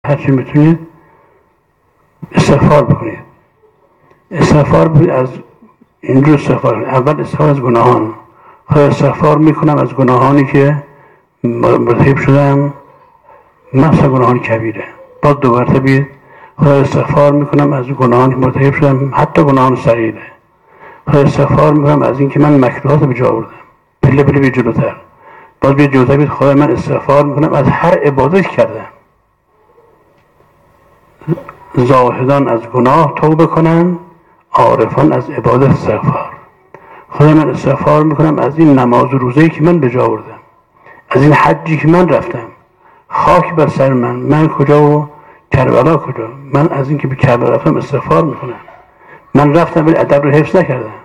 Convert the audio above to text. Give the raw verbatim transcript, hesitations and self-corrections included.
هرچی میتونید استغفار بکنید. استغفار از اینجور استغفار اول استغفار از گناهان. خدا استغفار میکنم از گناهانی که مرتکب شدم، مثلا گناهان کبیره. باز دوباره بید خدا استغفار میکنم از گناهانی که مرتکب شدم، حتی گناهان صغیره. خدا استغفار میکنم از اینکه من مکروهات به جا آوردم. پله پله بید جلوتر. باز بید جلوتر بید خدا من استغفار میکنم از هر عبادت کردم. زاهدان از گناه توبه کنن، عارفان از عبادت استغفار. خدا من استغفار میکنم از این نماز و روزه‌ای که من به جا آوردم، از این حجی که من رفتم. خاک بر سر من، من کجا و کربلا کجا. من از این که به کربلا رفتم استغفار میکنم. من رفتم ولی ادب رو حفظ نکردم.